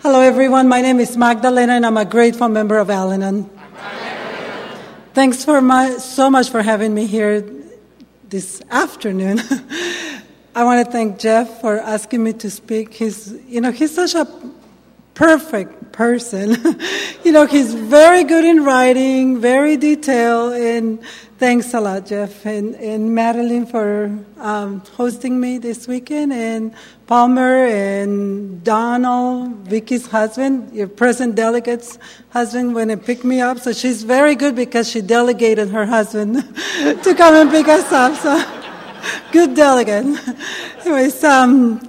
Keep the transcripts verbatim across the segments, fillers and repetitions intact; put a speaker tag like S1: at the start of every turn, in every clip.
S1: Hello, everyone. My name is Magdalena, and I'm a grateful member of Al-Anon. Thanks for my, so much for having me here this afternoon. I want to thank Jeff for asking me to speak. He's, you know, he's such a perfect person. You know, he's very good in writing, very detailed, and thanks a lot, Jeff, and, and Madeline for um, hosting me this weekend, and Palmer and Donald, Vicky's husband, your present delegate's husband, when it picked me up. So she's very good because she delegated her husband to come and pick us up. So good delegate. Anyways, um,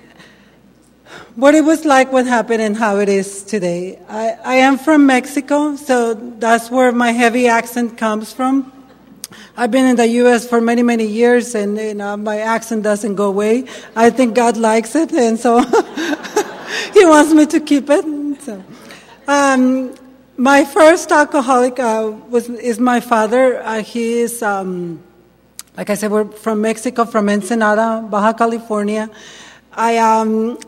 S1: what it was like, what happened, and how it is today. I, I am from Mexico, so that's where my heavy accent comes from. I've been in the U S for many, many years, and you know, my accent doesn't go away. I think God likes it, and so He wants me to keep it. So, um, my first alcoholic uh, was is my father. Uh, he is, um, like I said, we're from Mexico, from Ensenada, Baja California. I, um,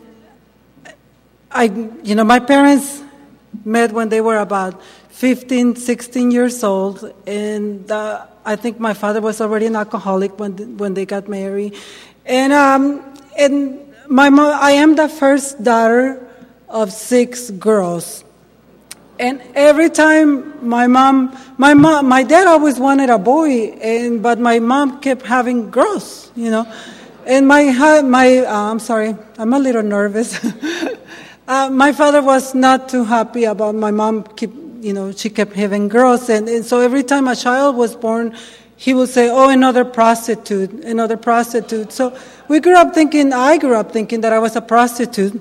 S1: I, you know, my parents met when they were about fifteen, sixteen years old, and uh, I think my father was already an alcoholic when when they got married. And um, and my mom, I am the first daughter of six girls. And every time my mom, my mom, my dad always wanted a boy, and but my mom kept having girls, you know. And my my, uh, I'm sorry, I'm a little nervous. uh, my father was not too happy about my mom keep. You know, she kept having girls, and, and so every time a child was born, he would say, oh, another prostitute, another prostitute. So we grew up thinking, I grew up thinking that I was a prostitute.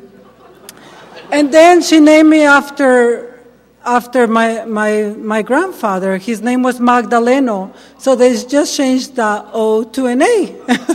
S1: And then she named me after after my my my grandfather. His name was Magdaleno, so they just changed the O to an A.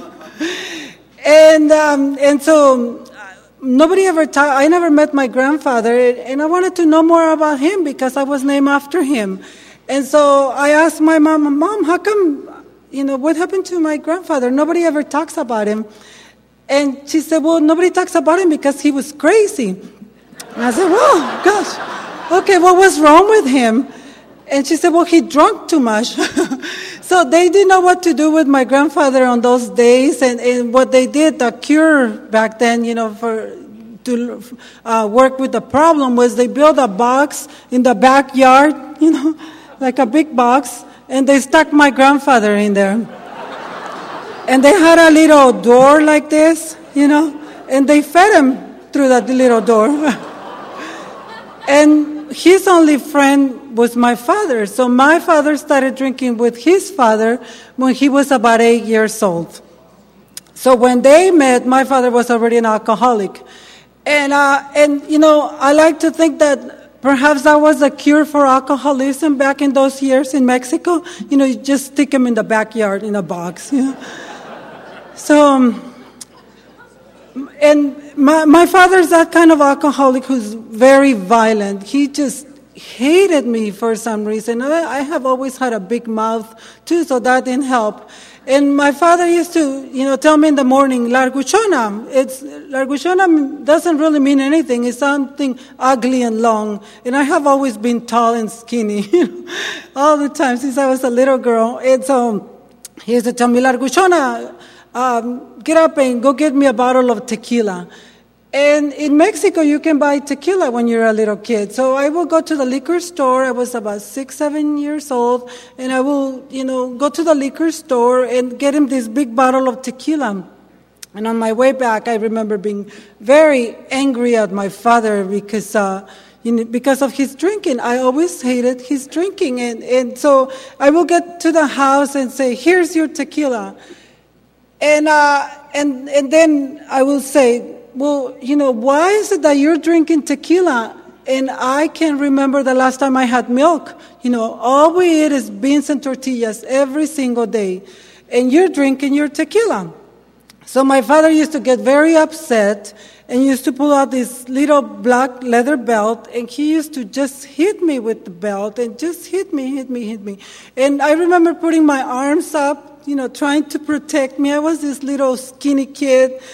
S1: and um, and so... Nobody ever ta- I never met my grandfather, and I wanted to know more about him because I was named after him. And so I asked my mom, Mom, how come, you know, what happened to my grandfather? Nobody ever talks about him. And she said, well, nobody talks about him because he was crazy. And I said, well, gosh, okay, what was wrong with him? And she said, well, he drank too much. So they didn't know what to do with my grandfather on those days, and, and what they did, the cure back then, you know, for to uh, work with the problem was they built a box in the backyard, you know, like a big box, and they stuck my grandfather in there. And they had a little door like this, you know, and they fed him through that little door. And his only friend was my father. So my father started drinking with his father when he was about eight years old. So when they met, my father was already an alcoholic. And, uh, and you know, I like to think that perhaps that was a cure for alcoholism back in those years in Mexico. You know, you just stick him in the backyard in a box. You know? So, um, and my, my father's that kind of alcoholic who's very violent. He just hated me for some reason. I have always had a big mouth too, so that didn't help. And my father used to, you know, tell me in the morning, larguchona. It's, larguchona doesn't really mean anything. It's something ugly and long. And I have always been tall and skinny, you know, all the time since I was a little girl. And so he used to tell me, larguchona, um, get up and go get me a bottle of tequila. And in Mexico, you can buy tequila when you're a little kid. So I will go to the liquor store. I was about six, seven years old. And I will, you know, go to the liquor store and get him this big bottle of tequila. And on my way back, I remember being very angry at my father because, uh, you know, because of his drinking. I always hated his drinking. And, and so I will get to the house and say, here's your tequila. And, uh, and, and then I will say, well, you know, why is it that you're drinking tequila and I can't remember the last time I had milk? You know, all we eat is beans and tortillas every single day, and you're drinking your tequila. So my father used to get very upset and used to pull out this little black leather belt, and he used to just hit me with the belt and just hit me, hit me, hit me. And I remember putting my arms up, you know, trying to protect me. I was this little skinny kid.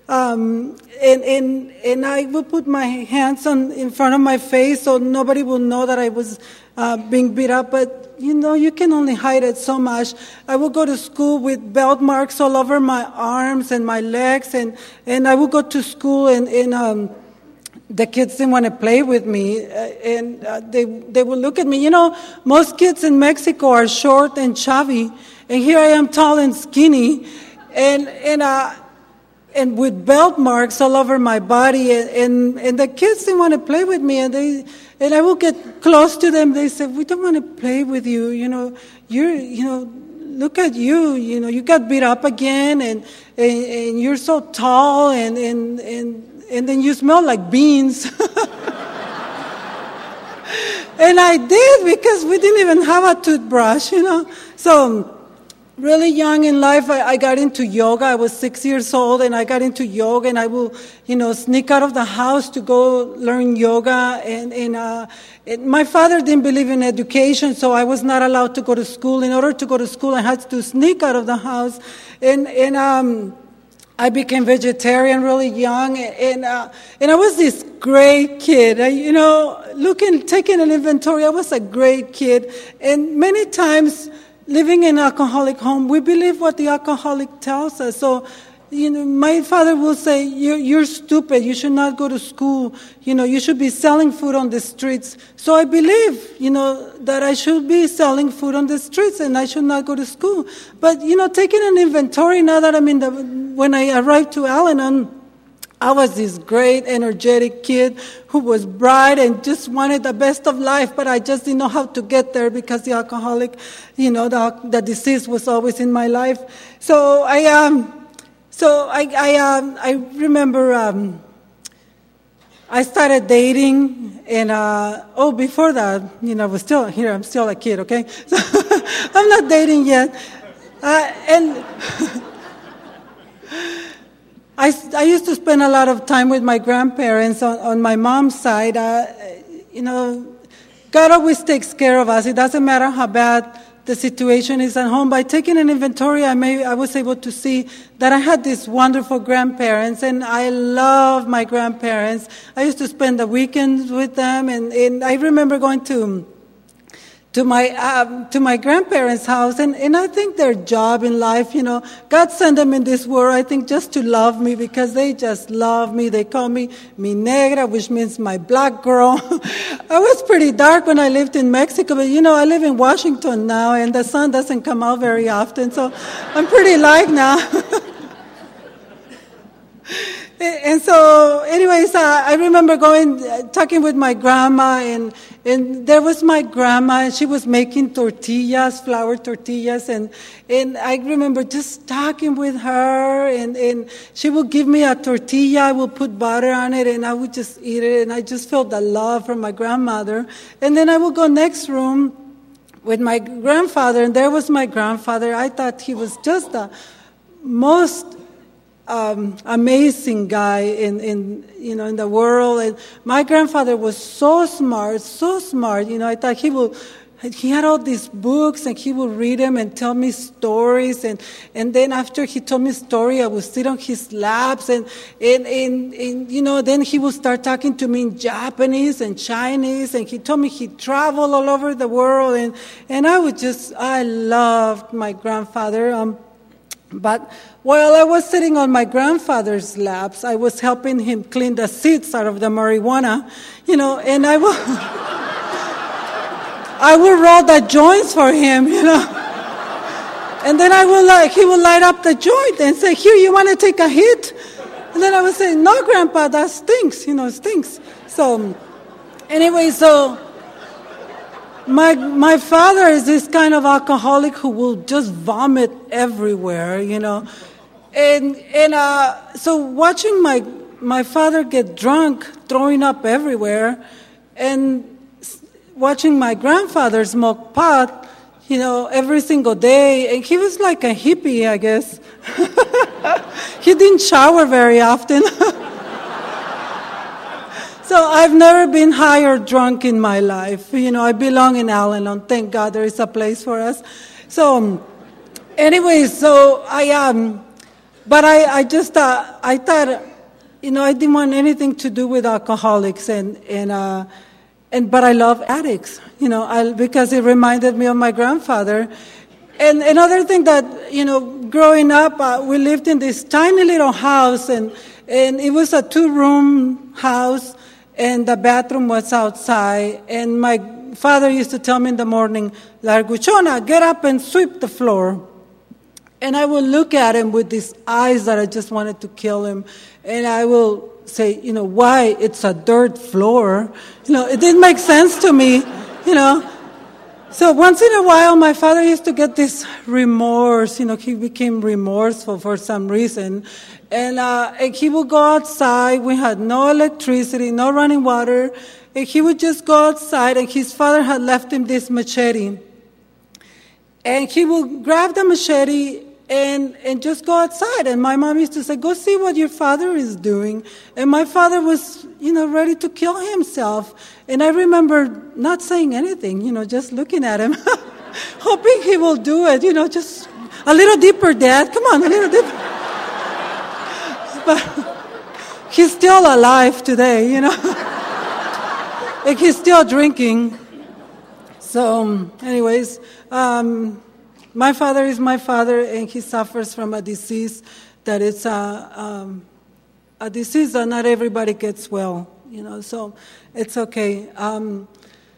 S1: Um, and, and, and I would put my hands on, in front of my face so nobody would know that I was uh, being beat up. But, you know, you can only hide it so much. I would go to school with belt marks all over my arms and my legs. And, and I would go to school and, and um, the kids didn't want to play with me. Uh, and uh, they, they would look at me. You know, most kids in Mexico are short and chubby. And here I am tall and skinny. And, and, uh, and with belt marks all over my body, and, and, and the kids didn't want to play with me, and they and I would get close to them. They said, "We don't want to play with you. You know, you're you know, look at you. You know, you got beat up again, and and, and you're so tall, and and and and then you smell like beans." And I did, because we didn't even have a toothbrush. You know, so. Really young in life, I, I got into yoga. I was six years old, and I got into yoga, and I will, you know, sneak out of the house to go learn yoga. And, and uh, it, my father didn't believe in education, so I was not allowed to go to school. In order to go to school, I had to sneak out of the house. And, and um, I became vegetarian really young, and uh, and I was this great kid. I, you know, looking, taking an inventory, I was a great kid. And many times, living in an alcoholic home, we believe what the alcoholic tells us. So, you know, my father will say, you're, you're stupid, you should not go to school, you know, you should be selling food on the streets. So I believe, you know, that I should be selling food on the streets and I should not go to school. But, you know, taking an inventory, now that I'm in the, when I arrived to Al-Anon, I was this great, energetic kid who was bright and just wanted the best of life, but I just didn't know how to get there because the alcoholic, you know, the, the disease was always in my life. So I, um, so I, I, um, I remember um, I started dating, and uh, oh, before that, you know, I was still here. I'm still a kid, okay? So I'm not dating yet, uh, and. I, I used to spend a lot of time with my grandparents on, on my mom's side. Uh, you know, God always takes care of us. It doesn't matter how bad the situation is at home. By taking an inventory, I, may, I was able to see that I had these wonderful grandparents, and I love my grandparents. I used to spend the weekends with them, and, and I remember going to... to my um, to my grandparents' house, and, and I think their job in life, you know, God sent them in this world, I think, just to love me, because they just love me. They call me mi negra, which means my black girl. I was pretty dark when I lived in Mexico, but, you know, I live in Washington now, and the sun doesn't come out very often, so I'm pretty light now. And so, anyways, uh, I remember going, uh, talking with my grandma, and, and there was my grandma, and she was making tortillas, flour tortillas, and, and I remember just talking with her, and, and she would give me a tortilla, I would put butter on it, and I would just eat it, and I just felt the love from my grandmother. And then I would go next room with my grandfather, and there was my grandfather. I thought he was just the most Um, amazing guy in, in you know in the world. And my grandfather was so smart, so smart. You know, I thought he would. He had all these books, and he would read them and tell me stories. And, and then after he told me a story, I would sit on his laps, and, and and and you know then he would start talking to me in Japanese and Chinese. And he told me he traveled all over the world, and and I would just I loved my grandfather. Um, But while I was sitting on my grandfather's laps, I was helping him clean the seeds out of the marijuana, you know, and I would, I would roll the joints for him, you know. And then I would like, he would light up the joint and say, "Here, you want to take a hit?" And then I would say, "No, Grandpa, that stinks, you know, stinks." So anyway, so My my father is this kind of alcoholic who will just vomit everywhere, you know, and and uh, so watching my my father get drunk, throwing up everywhere, and watching my grandfather smoke pot, you know, every single day, and he was like a hippie, I guess. He didn't shower very often. So I've never been high or drunk in my life. You know, I belong in Al-Anon. Thank God there is a place for us. So, anyway, so I um, but I, I just uh, I thought, you know, I didn't want anything to do with alcoholics, and and uh, and but I love addicts, you know, I, because it reminded me of my grandfather. And another thing that, you know, growing up, uh, we lived in this tiny little house, and and it was a two-room house, and the bathroom was outside. And my father used to tell me in the morning, "Larguchona, get up and sweep the floor." And I would look at him with these eyes that I just wanted to kill him. And I will say, you know, why? It's a dirt floor. You know, it didn't make sense to me, you know. So once in a while, my father used to get this remorse. You know, he became remorseful for some reason. And, uh, and he would go outside. We had no electricity, no running water. And he would just go outside, and his father had left him this machete. And he would grab the machete and, and just go outside. And my mom used to say, "Go see what your father is doing." And my father was, you know, ready to kill himself. And I remember not saying anything, you know, just looking at him, hoping he will do it, you know, just a little deeper, Dad. Come on, a little deeper. But he's still alive today, you know. And he's still drinking. So, anyways, um, my father is my father, and he suffers from a disease that it's a, um, a disease that not everybody gets well, you know, so it's okay. Um,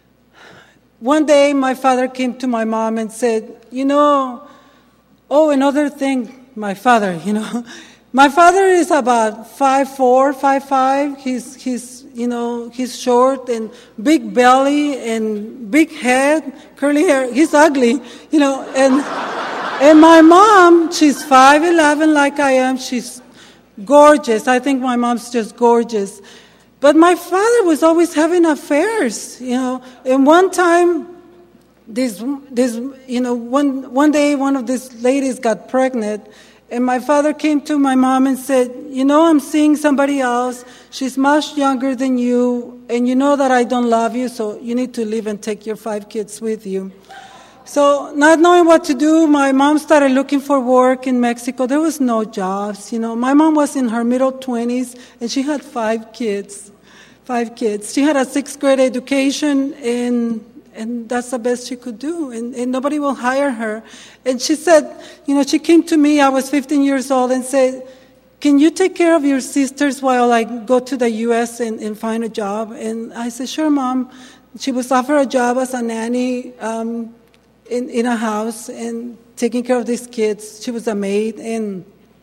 S1: one day, my father came to my mom and said, you know, oh, another thing, my father, you know, my father is about five four, five five. He's, he's, you know, he's short and big belly and big head, curly hair. He's ugly, you know, and and my mom, she's five eleven like I am. She's gorgeous. I think my mom's just gorgeous. But my father was always having affairs, you know. And one time, this, this, you know, one one day, one of these ladies got pregnant. And my father came to my mom and said, you know, I'm seeing somebody else. She's much younger than you, and you know that I don't love you, so you need to leave and take your five kids with you. So not knowing what to do, my mom started looking for work in Mexico. There was no jobs, you know. My mom was in her middle twenties, and she had five kids, five kids. She had a sixth grade education, and And that's the best she could do, and, and nobody will hire her. And she said, you know, she came to me, I was fifteen years old, and said, can you take care of your sisters while I go to the U S and, and find a job? And I said, sure, Mom. She was offered a job as a nanny um, in, in a house and taking care of these kids. She was a maid. And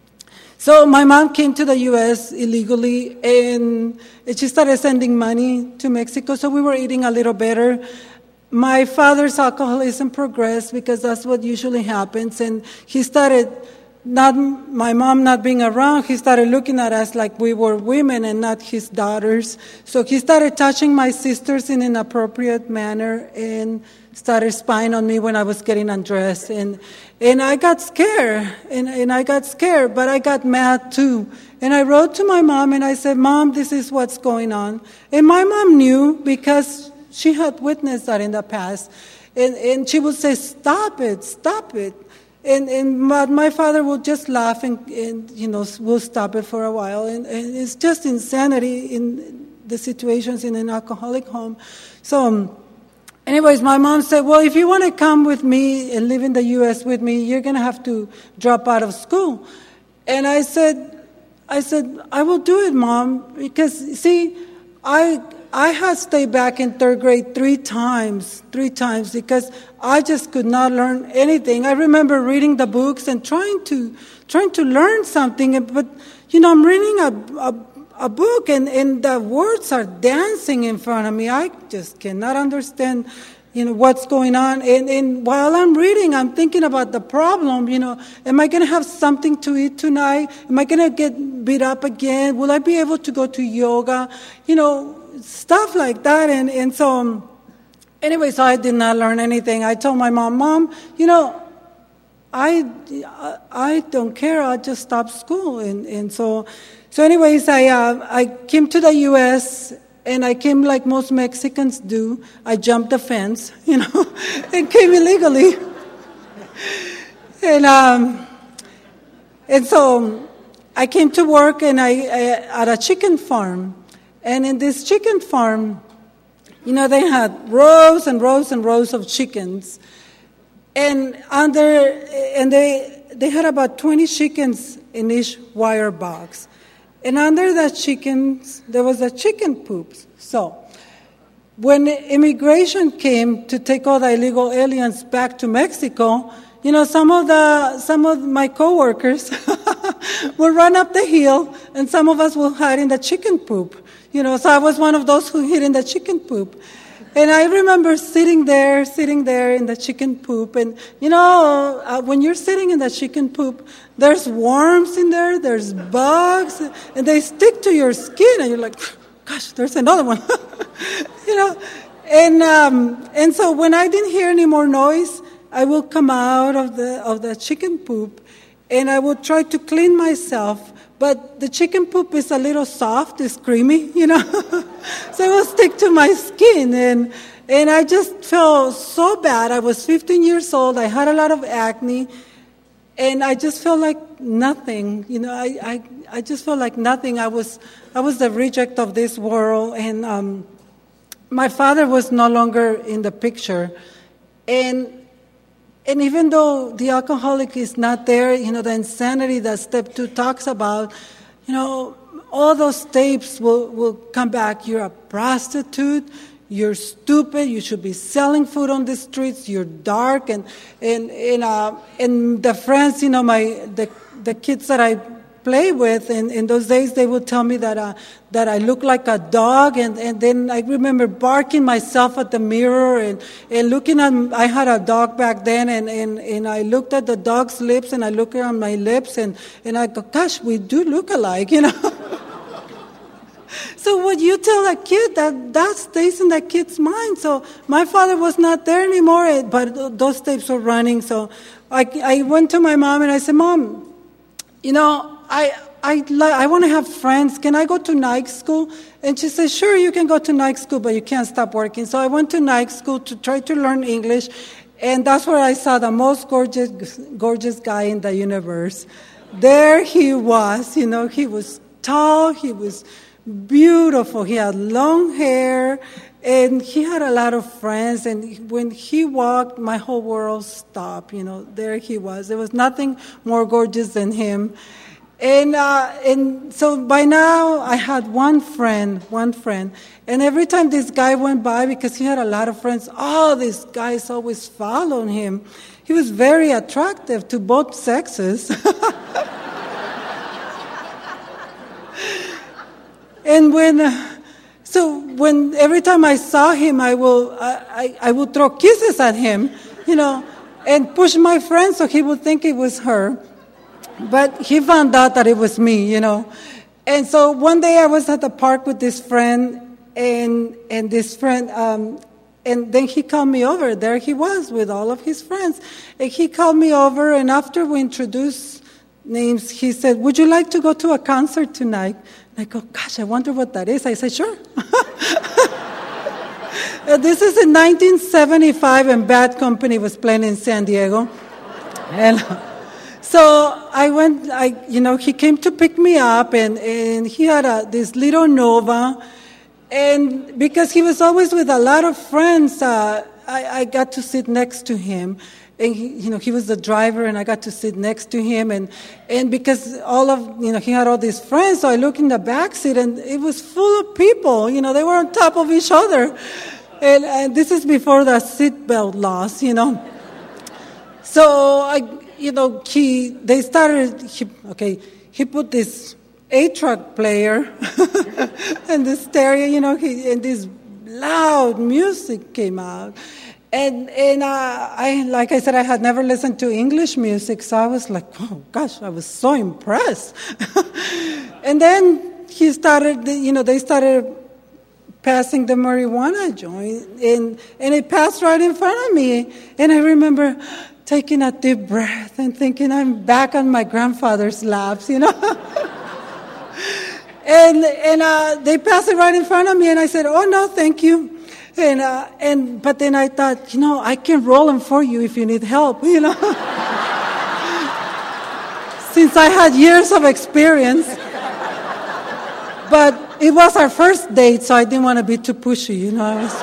S1: so my mom came to the U S illegally, and she started sending money to Mexico, so we were eating a little better. My father's alcoholism progressed because that's what usually happens, and he started, not my mom not being around, he started looking at us like we were women and not his daughters. So he started touching my sisters in an inappropriate manner and started spying on me when I was getting undressed. And and I got scared, and, and I got scared, but I got mad too. And I wrote to my mom and I said, Mom, this is what's going on. And my mom knew because she had witnessed that in the past. And, and she would say, stop it, stop it. And, and my, my father would just laugh and, and, you know, we'll stop it for a while. And, and it's just insanity in the situations in an alcoholic home. So, um, anyways, my mom said, well, if you want to come with me and live in the U S with me, you're going to have to drop out of school. And I said, I said, I will do it, Mom, because, see, I... I had stayed back in third grade three times, three times, because I just could not learn anything. I remember reading the books and trying to trying to learn something, but, you know, I'm reading a, a, a book, and, and the words are dancing in front of me. I just cannot understand, you know, what's going on. And, and while I'm reading, I'm thinking about the problem, you know, am I going to have something to eat tonight? Am I going to get beat up again? Will I be able to go to yoga? You know, stuff like that. And, and so, um, anyway, so I did not learn anything. I told my mom, Mom, you know, I, I don't care. I'll just stop school. And, and so, so anyways, I, uh, I came to the U S, and I came like most Mexicans do. I jumped the fence, you know, and came illegally. and, um, and so, I came to work and I, I at a chicken farm. And in this chicken farm, you know, they had rows and rows and rows of chickens. And under and they they had about twenty chickens in each wire box. And under the chickens, there was a chicken poop. So when immigration came to take all the illegal aliens back to Mexico, you know, some of the some of my coworkers would run up the hill, and some of us will hide in the chicken poop. You know, so I was one of those who hid in the chicken poop. And I remember sitting there, sitting there in the chicken poop. And, you know, uh, when you're sitting in the chicken poop, there's worms in there, there's bugs, and they stick to your skin. And you're like, gosh, there's another one. You know, and um, and so when I didn't hear any more noise, I will come out of the of the chicken poop, and I would try to clean myself. But the chicken poop is a little soft, it's creamy, you know. So it will stick to my skin. And and I just felt so bad. I was fifteen years old. I had a lot of acne. And I just felt like nothing. You know, I, I, I just felt like nothing. I was I was the reject of this world. And um, my father was no longer in the picture. And And even though the alcoholic is not there, you know, the insanity that step two talks about, you know, all those tapes will, will come back. You're a prostitute. You're stupid. You should be selling food on the streets. You're dark. And, and, and, uh, and the friends, you know, my, the, the kids that I play with, and in those days they would tell me that uh, that I look like a dog, and, and then I remember barking myself at the mirror and, and looking at, I had a dog back then, and, and, and I looked at the dog's lips, and I looked at my lips, and, and I go, gosh, we do look alike, you know. So what you tell a kid, that, that stays in that kid's mind. So my father was not there anymore, but those tapes were running. So I, I went to my mom and I said, Mom, you know, I I I want to have friends. Can I go to night school? And she said, sure, you can go to night school, but you can't stop working. So I went to night school to try to learn English, and that's where I saw the most gorgeous gorgeous guy in the universe. There he was, you know, he was tall, he was beautiful, he had long hair, and he had a lot of friends, and when he walked, my whole world stopped, you know, there he was. There was nothing more gorgeous than him. And uh, and so by now I had one friend, one friend, and every time this guy went by, because he had a lot of friends, oh, these guys always followed him. He was very attractive to both sexes. And when, uh, so when every time I saw him, I will I, I, I would throw kisses at him, you know, and push my friend so he would think it was her. But he found out that it was me, you know. And so one day I was at the park with this friend, and and this friend, um, and then he called me over. There he was with all of his friends. And he called me over, and after we introduced names, he said, would you like to go to a concert tonight? And I go, gosh, I wonder what that is. I said, sure. This is in nineteen seventy-five, and Bad Company was playing in San Diego. And so I went, I, you know, he came to pick me up, and, and he had a, this little Nova. And because he was always with a lot of friends, uh, I, I got to sit next to him. And, he, you know, he was the driver, and I got to sit next to him. And, and because all of, you know, he had all these friends, so I looked in the back seat, and it was full of people. You know, they were on top of each other. And, and this is before the seatbelt laws, you know. So I... You know, he, they started, he, okay, he put this eight-track player and the stereo, you know, he, and this loud music came out. And, and uh, I, like I said, I had never listened to English music, so I was like, oh, gosh, I was so impressed. And then he started, you know, they started passing the marijuana joint, and, and it passed right in front of me. And I remember taking a deep breath and thinking I'm back on my grandfather's laps, you know. and and uh, they passed it right in front of me, and I said, oh, no, thank you. And uh, and but then I thought, you know, I can roll them for you if you need help, you know. since I had years of experience. But it was our first date, so I didn't want to be too pushy, you know. I was,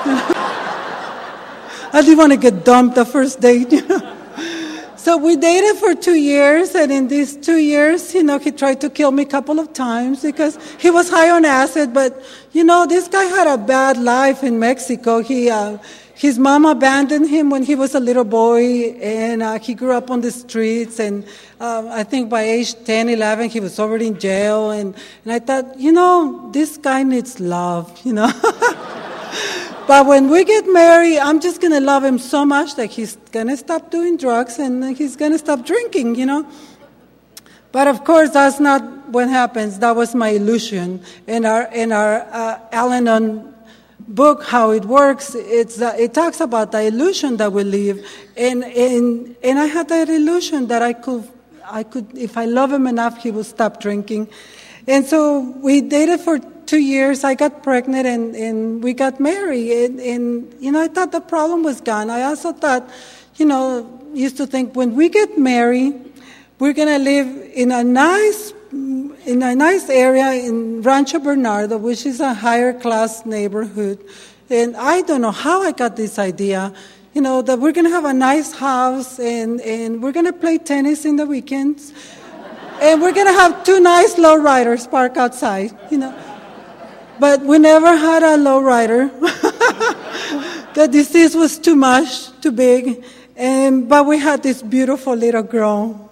S1: I didn't want to get dumped the first date, you know. So we dated for two years, and in these two years, you know, he tried to kill me a couple of times because he was high on acid. But, you know, this guy had a bad life in Mexico. He, uh, his mom abandoned him when he was a little boy, and uh, he grew up on the streets. And uh, I think by age ten, eleven, he was already in jail. And, and I thought, you know, this guy needs love, you know. But when we get married, I'm just going to love him so much that he's going to stop doing drugs and he's going to stop drinking, you know. But of course, that's not what happens. That was my illusion. In our in our uh, Al-Anon book, How It Works, it's uh, it talks about the illusion that we live, and and and I had that illusion that I could I could if I love him enough, he will stop drinking, and so we dated for two years. I got pregnant, and, and we got married. And, and, you know, I thought the problem was gone. I also thought, you know, used to think when we get married, we're going to live in a nice in a nice area in Rancho Bernardo, which is a higher class neighborhood. And I don't know how I got this idea, you know, that we're going to have a nice house, and, and we're going to play tennis in the weekends. And we're going to have two nice lowriders parked outside, you know. But we never had a lowrider. The disease was too much, too big. And, but we had this beautiful little girl.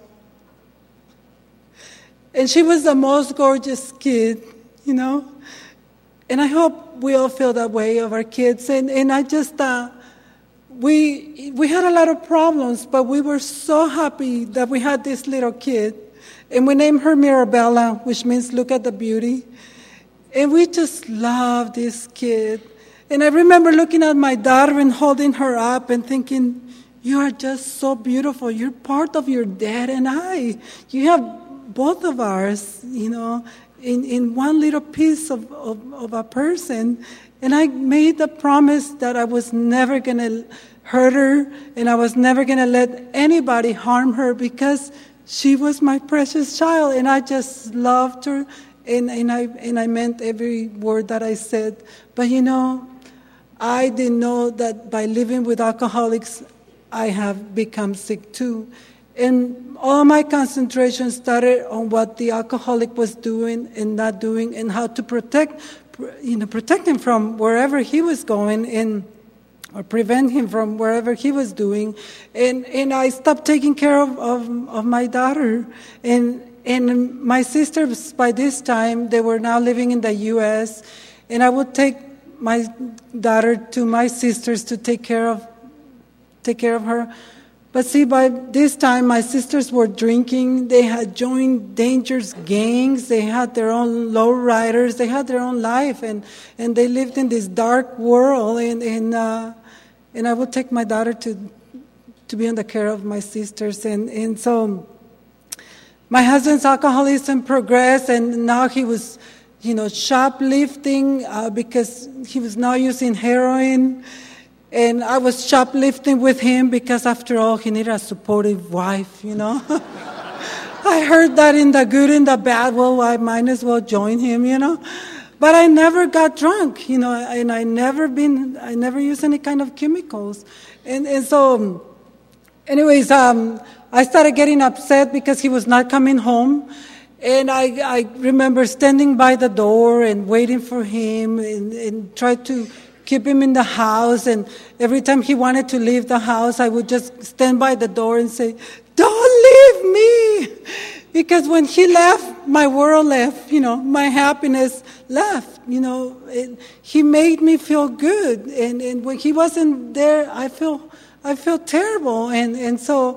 S1: And she was the most gorgeous kid, you know. And I hope we all feel that way of our kids. And, and I just, uh, we, we had a lot of problems, but we were so happy that we had this little kid. And we named her Mirabella, which means look at the beauty. And we just loved this kid. And I remember looking at my daughter and holding her up and thinking, you are just so beautiful. You're part of your dad and I. You have both of ours, you know, in, in one little piece of, of, of a person. And I made the promise that I was never going to hurt her, and I was never going to let anybody harm her, because she was my precious child, and I just loved her. And, and I and I meant every word that I said. But, you know, I didn't know that by living with alcoholics, I have become sick too. And all my concentration started on what the alcoholic was doing and not doing, and how to protect, you know, protect him from wherever he was going, and or prevent him from wherever he was doing. And and I stopped taking care of, of, of my daughter. And And my sisters, by this time, they were now living in the U S, and I would take my daughter to my sisters to take care of, take care of her. But see, by this time, my sisters were drinking. They had joined dangerous gangs. They had their own lowriders. They had their own life, and, and they lived in this dark world. And and, uh, and I would take my daughter to to be in the care of my sisters, and and so. My husband's alcoholism progressed, and now he was, you know, shoplifting uh, because he was now using heroin. And I was shoplifting with him because, after all, he needed a supportive wife, you know. I heard that in the good and the bad. Well, I might as well join him, you know. But I never got drunk, you know, and I never been, I never used any kind of chemicals. And, and so, anyways, um, I started getting upset because he was not coming home. And I, I remember standing by the door and waiting for him, and, and tried to keep him in the house. And every time he wanted to leave the house, I would just stand by the door and say, "Don't leave me." Because when he left, my world left, you know, my happiness left, you know. It, he made me feel good. And, and when he wasn't there, I feel I felt terrible. And, and so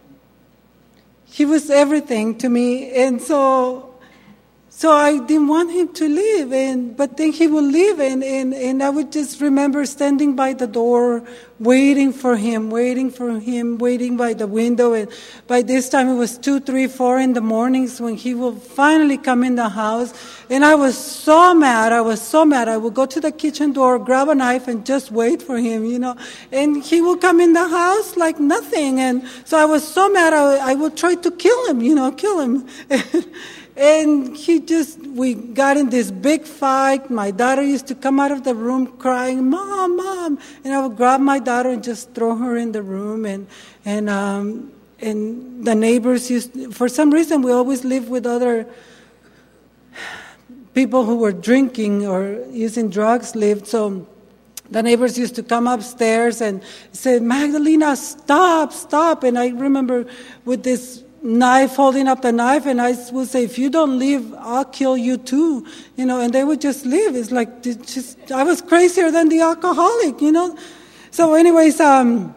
S1: he was everything to me, and so so I didn't want him to leave. And but then he would leave, and, and, and I would just remember standing by the door, waiting for him, waiting for him, waiting by the window. And by this time it was two, three, four in the mornings when he will finally come in the house. And I was so mad. I was so mad. I would go to the kitchen door, grab a knife, and just wait for him, you know. And he would come in the house like nothing. And so I was so mad, I, I would try to kill him, you know, kill him. And he just, we got in this big fight. My daughter used to come out of the room crying, Mom, Mom. And I would grab my daughter and just throw her in the room. And, and, um, and the neighbors used, for some reason, we always lived with other people who were drinking or using drugs lived. So the neighbors used to come upstairs and say, Magdalena, stop, stop. And I remember with this knife, holding up the knife, and I would say, if you don't leave, I'll kill you too, you know, and they would just leave. It's like, just, I was crazier than the alcoholic, you know. So anyways, um,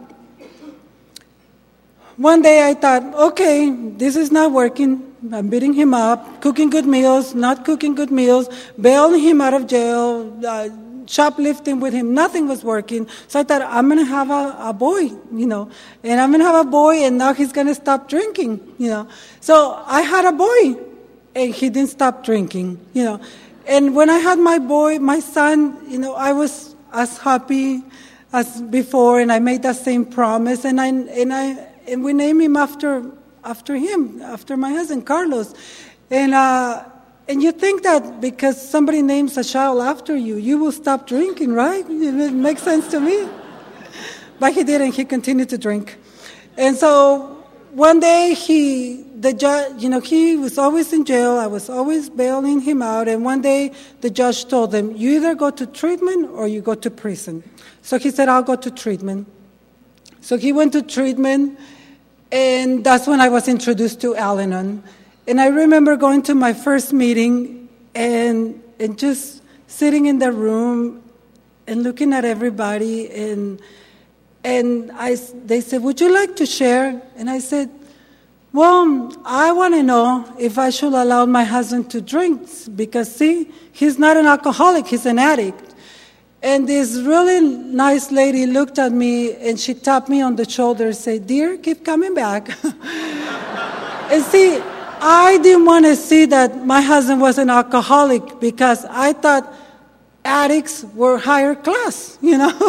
S1: one day I thought, okay, this is not working. I'm beating him up, cooking good meals, not cooking good meals, bailing him out of jail, uh, shoplifting with him, nothing was working. So I thought, I'm going to have a, a boy, you know, and I'm going to have a boy, and now he's going to stop drinking, you know. So I had a boy, and he didn't stop drinking, you know. And when I had my boy, my son, you know, I was as happy as before, and I made that same promise, and I and I and we named him after after him, after my husband, Carlos, and. uh And you think that because somebody names a child after you, you will stop drinking, right? It makes sense to me. But he didn't. He continued to drink. And so one day he, the judge, you know, he was always in jail. I was always bailing him out. And one day the judge told him, you either go to treatment or you go to prison. So he said, I'll go to treatment. So he went to treatment, and that's when I was introduced to Al-Anon. And I remember going to my first meeting and and just sitting in the room and looking at everybody. And and I, they said, would you like to share? And I said, well, I want to know if I should allow my husband to drink. Because, see, he's not an alcoholic, he's an addict. And this really nice lady looked at me, and she tapped me on the shoulder and said, dear, keep coming back. And see, I didn't want to see that my husband was an alcoholic, because I thought addicts were higher class, you know.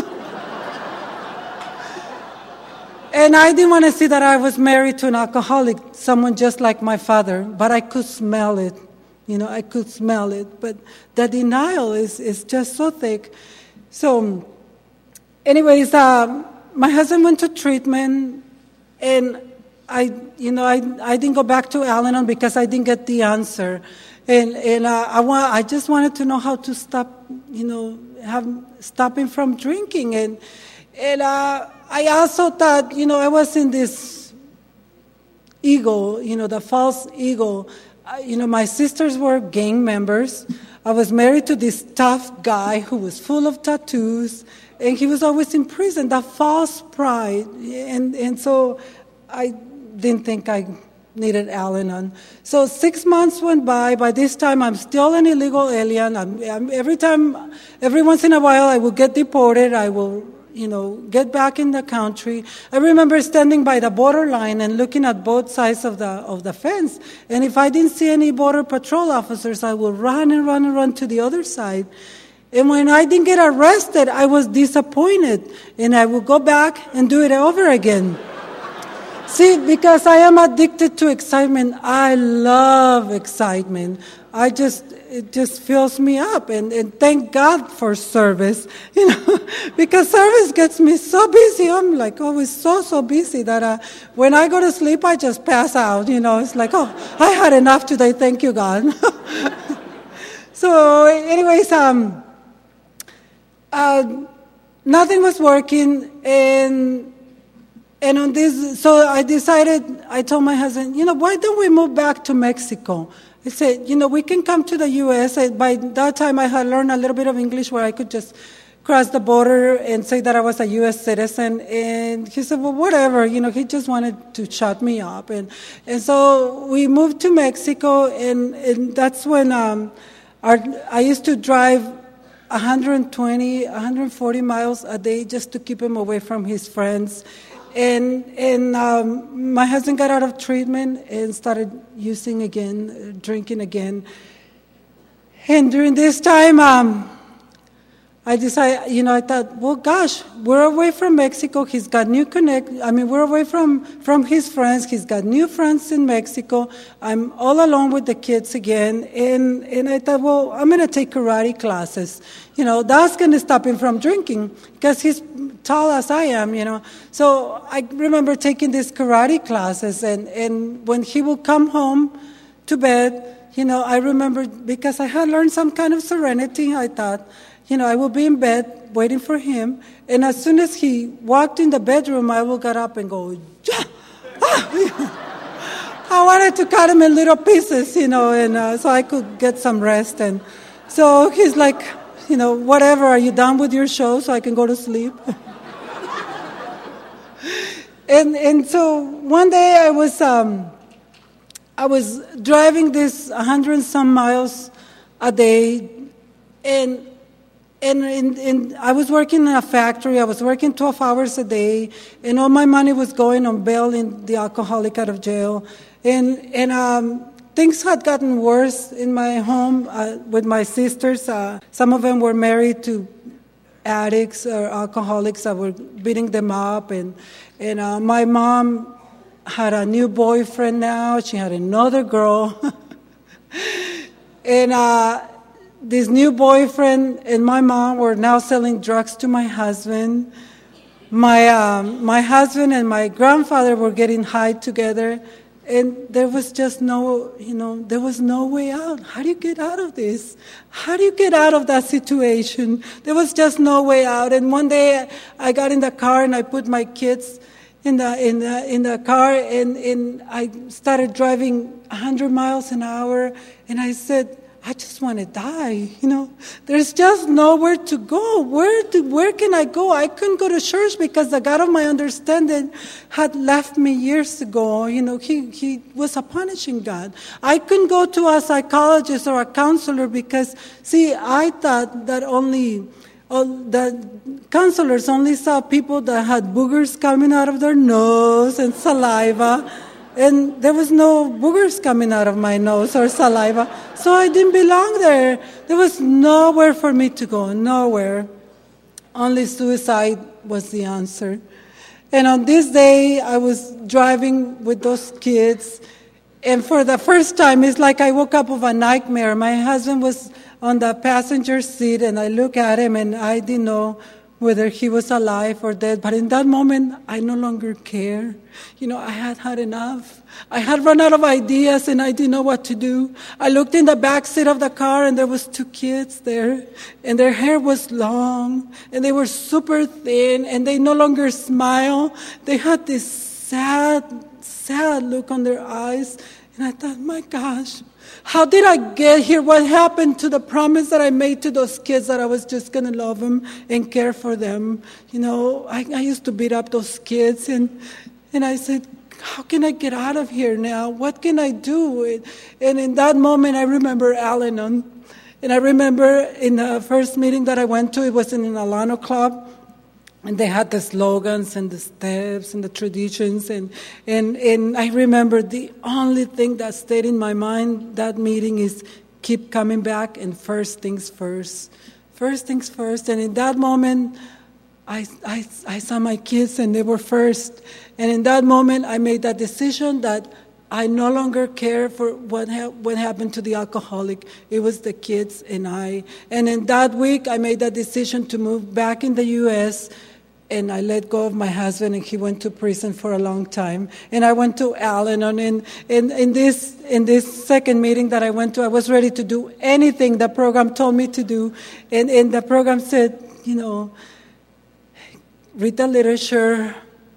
S1: And I didn't want to see that I was married to an alcoholic, someone just like my father, but I could smell it, you know, I could smell it. But the denial is, is just so thick. So anyways, uh, my husband went to treatment, and I, you know, I, I didn't go back to Al-Anon because I didn't get the answer, and and uh, I want I just wanted to know how to stop, you know, have stopping from drinking, and and uh, I also thought, you know, I was in this ego, you know, the false ego. Uh, you know, my sisters were gang members. I was married to this tough guy who was full of tattoos, and he was always in prison. That false pride, and and so I didn't think I needed Al-Anon. So six months went by. By this time, I'm still an illegal alien. I'm, I'm, every time, every once in a while, I will get deported. I will, you know, get back in the country. I remember standing by the borderline and looking at both sides of the of the fence. And if I didn't see any border patrol officers, I would run and run and run to the other side. And when I didn't get arrested, I was disappointed, and I would go back and do it over again. See, because I am addicted to excitement. I love excitement. I just, it just fills me up. And, and thank God for service, you know, because service gets me so busy. I'm like always so, so busy that uh, when I go to sleep, I just pass out, you know. It's like, oh, I had enough today. Thank you, God. So anyways, um, uh, nothing was working, and And on this, so I decided, I told my husband, you know, why don't we move back to Mexico? I said, you know, we can come to the U S By that time, I had learned a little bit of English where I could just cross the border and say that I was a U S citizen. And he said, well, whatever. You know, he just wanted to shut me up. And and so we moved to Mexico, and, and that's when um, our, I used to drive one hundred twenty, one hundred forty miles a day just to keep him away from his friends. And and um, my husband got out of treatment and started using again, uh, drinking again. And during this time, um, I decided, you know, I thought, well, gosh, we're away from Mexico. He's got new connect. I mean, we're away from, from his friends. He's got new friends in Mexico. I'm all alone with the kids again. And, and I thought, well, I'm going to take karate classes. You know, that's going to stop him from drinking because he's tall as I am, you know. So I remember taking these karate classes. And, and when he would come home to bed, you know, I remember because I had learned some kind of serenity, I thought, you know, I will be in bed waiting for him, and as soon as he walked in the bedroom, I will get up and go, yeah! Ah! I wanted to cut him in little pieces, you know, and uh, so I could get some rest. And so he's like, you know, whatever, are you done with your show so I can go to sleep? and and so one day I was um, I was driving this a hundred and some miles a day, and. And in, in, I was working in a factory. I was working twelve hours a day, and all my money was going on bailing the alcoholic out of jail. And and um, things had gotten worse in my home uh, with my sisters. Uh, some of them were married to addicts or alcoholics that were beating them up. And, and uh, my mom had a new boyfriend now. She had another girl. and... Uh, This new boyfriend and my mom were now selling drugs to my husband. My um, my husband and my grandfather were getting high together, and there was just no, you know, there was no way out. How do you get out of this? How do you get out of that situation? There was just no way out. And one day I got in the car and I put my kids in the in the in the car, and, and I started driving one hundred miles an hour, and I said, I just want to die, you know. There's just nowhere to go. Where to, where can I go? I couldn't go to church because the God of my understanding had left me years ago. You know, he, he was a punishing God. I couldn't go to a psychologist or a counselor because, see, I thought that only, uh, that counselors only saw people that had boogers coming out of their nose and saliva. And there was no boogers coming out of my nose or saliva, so I didn't belong there. There was nowhere for me to go, nowhere. Only suicide was the answer. And on this day, I was driving with those kids, and for the first time, it's like I woke up of a nightmare. My husband was on the passenger seat, and I look at him, and I didn't know whether he was alive or dead. But in that moment, I no longer care. You know, I had had enough. I had run out of ideas, and I didn't know what to do. I looked in the back seat of the car, and there was two kids there, and their hair was long, and they were super thin, and they no longer smile. They had this sad, sad look on their eyes, and I thought, my gosh, how did I get here? What happened to the promise that I made to those kids that I was just going to love them and care for them? You know, I, I used to beat up those kids, and and I said, how can I get out of here now? What can I do? And in that moment, I remember Al-Anon. And I remember in the first meeting that I went to, it was in an Alano club. And they had the slogans and the steps and the traditions. And, and, and I remember the only thing that stayed in my mind that meeting is keep coming back and first things first. First things first. And in that moment, I, I, I saw my kids and they were first. And in that moment, I made that decision that I no longer care for what ha- what happened to the alcoholic. It was the kids and I. And in that week, I made that decision to move back in the U S, and I let go of my husband, and he went to prison for a long time. And I went to Al-Anon, and in, in this in this second meeting that I went to, I was ready to do anything the program told me to do. And, and the program said, you know, read the literature,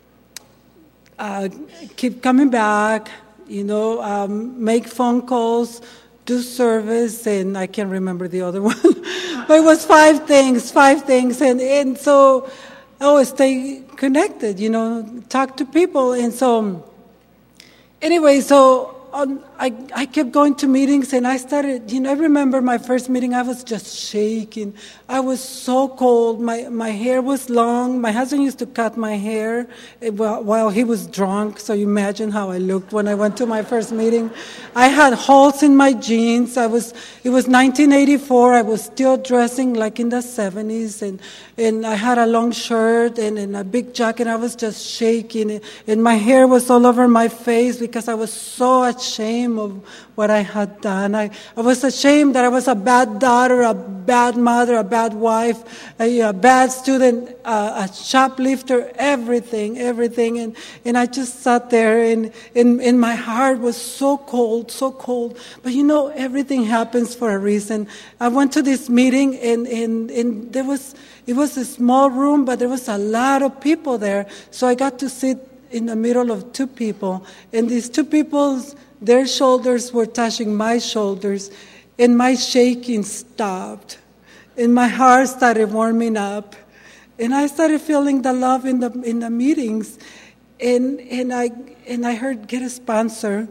S1: uh, keep coming back, you know, um, make phone calls, do service, and I can't remember the other one. But it was five things, five things. And, and so I always stay connected, you know, talk to people. And so anyway, so on, I, I kept going to meetings, and I started, you know, I remember my first meeting, I was just shaking. I was so cold. My my hair was long. My husband used to cut my hair while, while he was drunk, so you imagine how I looked when I went to my first meeting. I had holes in my jeans. I was, it was nineteen eighty-four. I was still dressing like in the seventies, and, and I had a long shirt and, and a big jacket. I was just shaking, and my hair was all over my face because I was so ashamed of what I had done. I, I was ashamed that I was a bad daughter, a bad mother, a bad wife, a, a bad student, uh, a shoplifter, everything, everything. And, and I just sat there, and, and, and my heart was so cold, so cold. But you know, everything happens for a reason. I went to this meeting, and, and, and there was, it was a small room, but there was a lot of people there. So I got to sit in the middle of two people, and these two people's, their shoulders were touching my shoulders, and my shaking stopped, and my heart started warming up, and I started feeling the love in the in the meetings, and and I and I heard get a sponsor,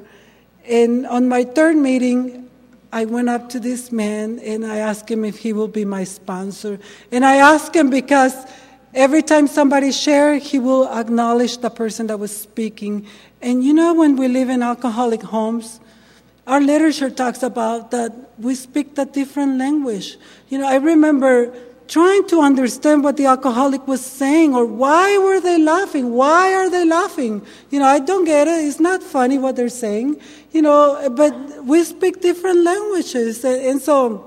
S1: and on my third meeting, I went up to this man and I asked him if he will be my sponsor, and I asked him because every time somebody shared, he will acknowledge the person that was speaking. And you know, when we live in alcoholic homes, our literature talks about that we speak a different language. You know, I remember trying to understand what the alcoholic was saying, or why were they laughing? Why are they laughing? You know, I don't get it. It's not funny what they're saying. You know, but we speak different languages. And so,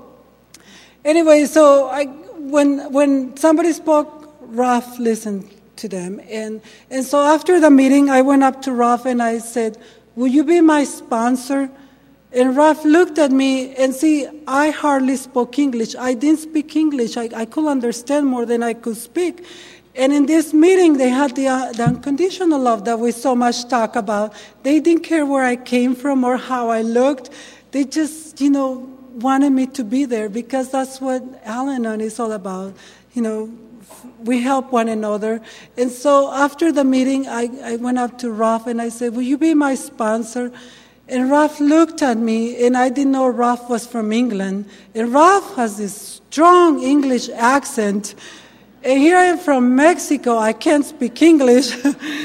S1: anyway, so I, when when somebody spoke, Ralph listened to them. And, and so after the meeting, I went up to Ralph and I said, will you be my sponsor? And Ralph looked at me, and see, I hardly spoke English. I didn't speak English. I, I could understand more than I could speak. And in this meeting, they had the, uh, the unconditional love that we so much talk about. They didn't care where I came from or how I looked. They just, you know, wanted me to be there, because that's what Al-Anon is all about. You know, we help one another. And so after the meeting, I, I went up to Ralph and I said, will you be my sponsor? And Ralph looked at me, and I didn't know Ralph was from England. And Ralph has this strong English accent. And here I am from Mexico. I can't speak English.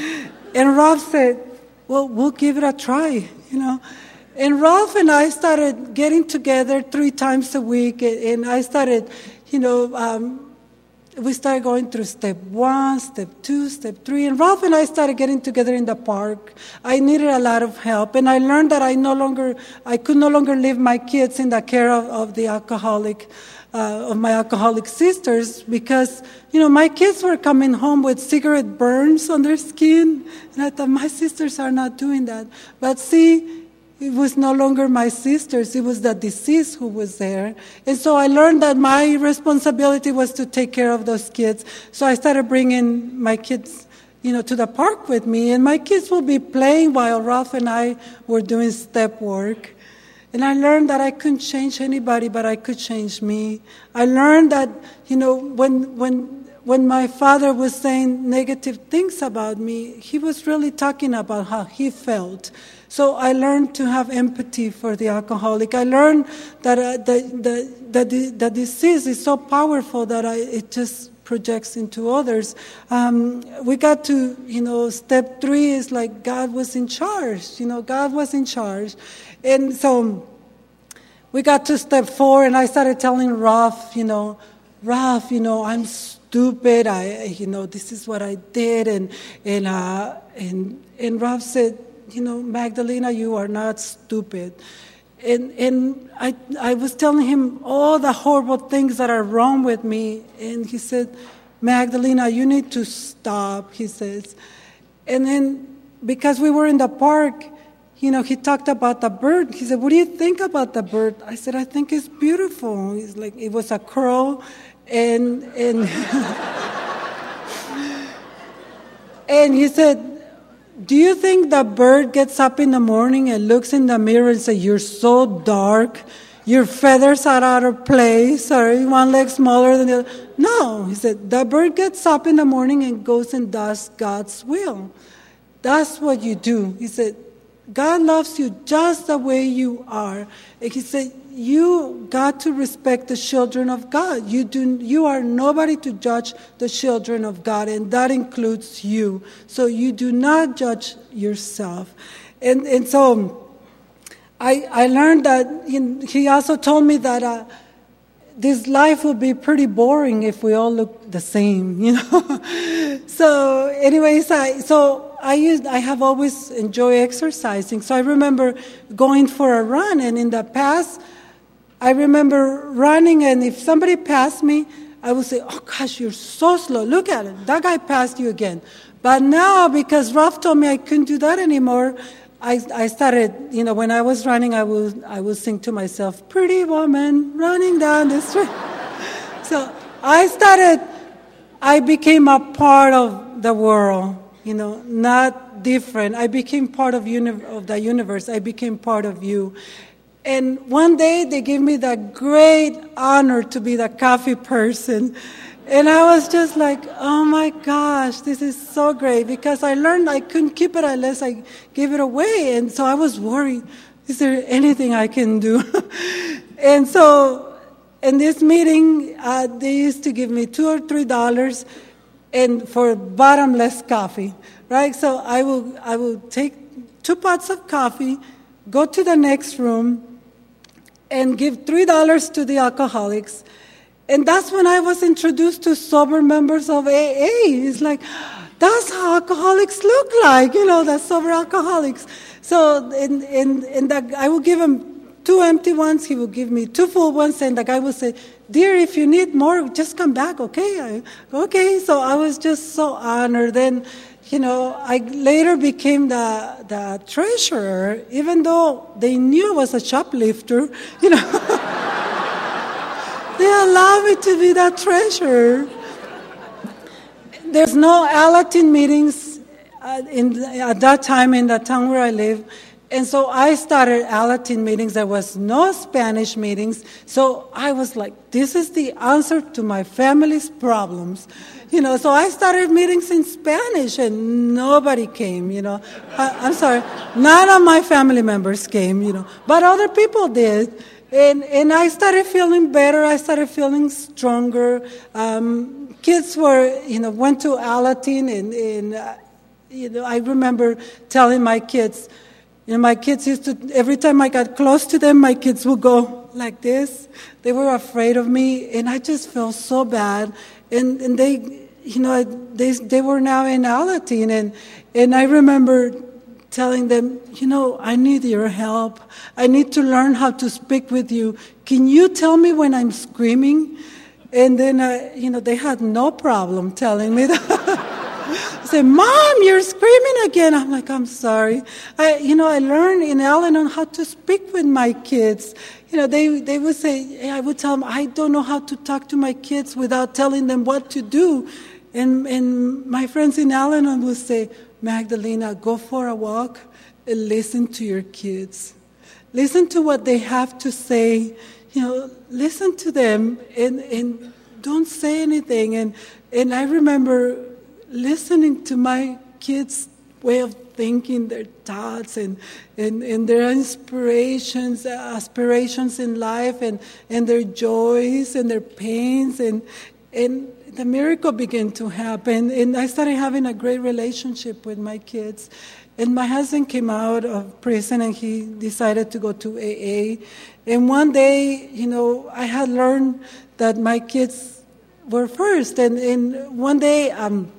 S1: And Ralph said, well, we'll give it a try, you know. And Ralph and I started getting together three times a week. And I started, you know, um, we started going through step one, step two, step three, and Ralph and I started getting together in the park. I needed a lot of help, and I learned that I no longer, I could no longer leave my kids in the care of, of the alcoholic, uh, of my alcoholic sisters, because, you know, my kids were coming home with cigarette burns on their skin, and I thought, my sisters are not doing that. But see, it was no longer my sisters. It was the disease who was there. And so I learned that my responsibility was to take care of those kids. So I started bringing my kids, you know, to the park with me. And my kids would be playing while Ralph and I were doing step work. And I learned that I couldn't change anybody, but I could change me. I learned that, you know, when when when my father was saying negative things about me, he was really talking about how he felt. So I learned to have empathy for the alcoholic. I learned that uh, the, the, the, the disease is so powerful that I, it just projects into others. Um, we got to, you know, step three is like God was in charge. You know, God was in charge. And so we got to step four, and I started telling Ralph, you know, Ralph, you know, I'm stupid. I, you know, this is what I did. And, and, uh, and, and Ralph said, you know, Magdalena, you are not stupid. And and I I was telling him all the horrible things that are wrong with me. And he said, Magdalena, you need to stop, he says. And then because we were in the park, you know, he talked about the bird. He said, what do you think about the bird? I said, I think it's beautiful. He's like, it was a crow. And, and, and he said, do you think the bird gets up in the morning and looks in the mirror and says, you're so dark, your feathers are out of place, or one leg smaller than the other? No, he said, the bird gets up in the morning and goes and does God's will. That's what you do. He said, God loves you just the way you are. And he said, you got to respect the children of God. You do. You are nobody to judge the children of God, and that includes you. So you do not judge yourself. And and so I I learned that, you know, he also told me that uh, this life will be pretty boring if we all look the same, you know. So anyways, I so. I used, I have always enjoyed exercising. So I remember going for a run, and in the past, I remember running, and if somebody passed me, I would say, oh gosh, you're so slow. Look at it. That guy passed you again. But now, because Ralph told me I couldn't do that anymore, I, I started, you know, when I was running, I would, I would sing to myself, pretty woman running down the street. So I started, I became a part of the world. You know, not different. I became part of, uni- of the universe. I became part of you. And one day they gave me the great honor to be the coffee person. And I was just like, oh my gosh, this is so great. Because I learned I couldn't keep it unless I gave it away. And so I was worried, is there anything I can do? And so in this meeting, uh, they used to give me two or three dollars and for bottomless coffee, right? So I will I will take two pots of coffee, go to the next room, and give three dollars to the alcoholics. And that's when I was introduced to sober members of A A. It's like, that's how alcoholics look like, you know, the sober alcoholics. So in, in, in the, I will give him two empty ones, he will give me two full ones, and the guy will say, dear, if you need more, just come back, okay? I, okay, so I was just so honored. Then, you know, I later became the, the treasurer, even though they knew I was a shoplifter, you know. They allowed me to be the treasurer. There's no Alatin meetings uh, in, at that time in the town where I live. And so I started Alatin meetings. There was no Spanish meetings. So I was like, this is the answer to my family's problems. You know, so I started meetings in Spanish, and nobody came, you know. I, I'm sorry, none of my family members came, you know, but other people did. And and I started feeling better. I started feeling stronger. Um, kids were, you know, went to Alatin, and, and uh, you know, I remember telling my kids, you know, my kids used to, every time I got close to them, my kids would go like this. They were afraid of me, and I just felt so bad. And and they, you know, they they were now in Alatin, and and I remember telling them, you know, I need your help. I need to learn how to speak with you. Can you tell me when I'm screaming? And then, uh, you know, they had no problem telling me that. I said, Mom, you're screaming again. I'm like, I'm sorry. I, you know, I learned in Al-Anon how to speak with my kids. You know, they, they would say, I would tell them, I don't know how to talk to my kids without telling them what to do. And, and my friends in Al-Anon would say, Magdalena, go for a walk and listen to your kids. Listen to what they have to say. You know, listen to them and, and don't say anything. And and I remember listening to my kids' way of thinking, their thoughts and, and, and their inspirations, aspirations in life, and, and their joys and their pains, and and the miracle began to happen, and I started having a great relationship with my kids. And my husband came out of prison, and he decided to go to A A. And one day, you know, I had learned that my kids were first. And, and one day, um,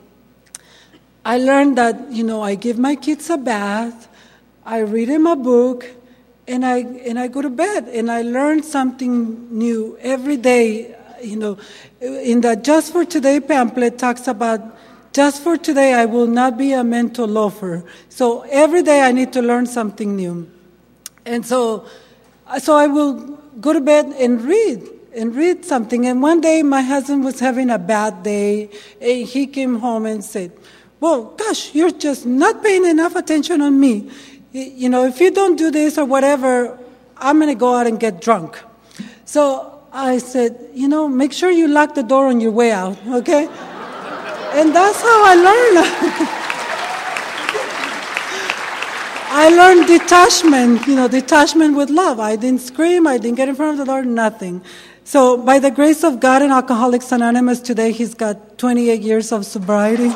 S1: I learned that, you know, I give my kids a bath, I read them a book, and I and I go to bed. And I learned something new every day. You know, in the Just for Today pamphlet talks about, just for today I will not be a mental loafer. So every day I need to learn something new. And so so I will go to bed and read, and read something. And one day my husband was having a bad day, and he came home and said, well, gosh, you're just not paying enough attention on me. You know, if you don't do this or whatever, I'm going to go out and get drunk. So I said, you know, make sure you lock the door on your way out, okay? And that's how I learned. I learned detachment, you know, detachment with love. I didn't scream, I didn't get in front of the Lord, nothing. So by the grace of God in Alcoholics Anonymous today, he's got twenty-eight years of sobriety.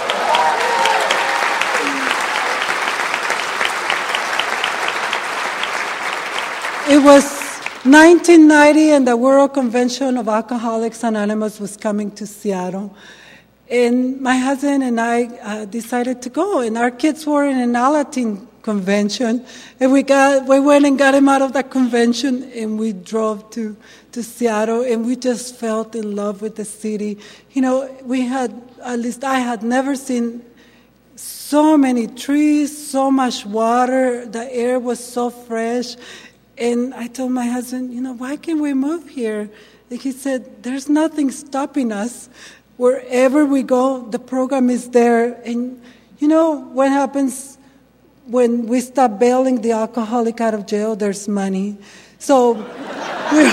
S1: It was nineteen ninety, and the World Convention of Alcoholics Anonymous was coming to Seattle. And my husband and I uh, decided to go, and our kids were in an Alateen convention, and we got we went and got him out of that convention, and we drove to, to Seattle, and we just felt in love with the city. You know, we had, at least I had never seen so many trees, so much water, the air was so fresh. And I told my husband, you know, why can't we move here? And he said, there's nothing stopping us. Wherever we go, the program is there. And you know what happens when we stop bailing the alcoholic out of jail? There's money. So, we